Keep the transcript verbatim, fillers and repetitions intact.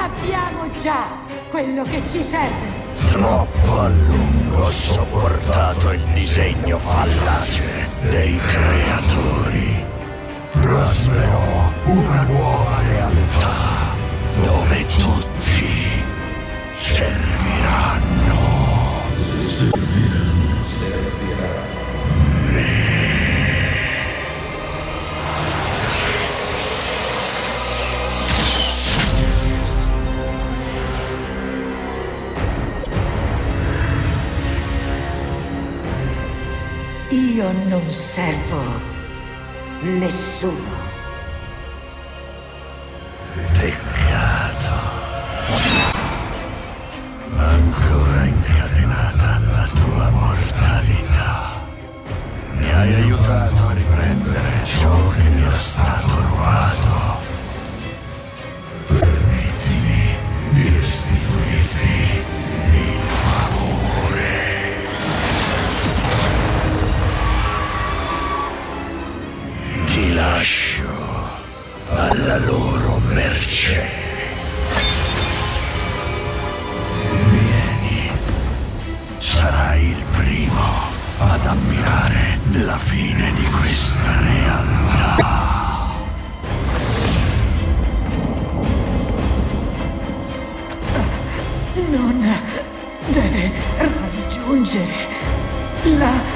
Abbiamo già quello che ci serve. Troppo a lungo ho sopportato il disegno fallace dei creatori. Plasmerò una nuova realtà dove tutti serviranno. Serviranno. Serviranno. Io non servo nessuno. Peccato. Ancora incatenata alla tua mortalità. Mi hai aiutato a riprendere ciò che mi è stato rubato. Permettimi di restituirti il favore. Ti lascio alla loro mercé. Vieni, sarai il primo ad ammirare la fine di questa realtà. Non deve raggiungere la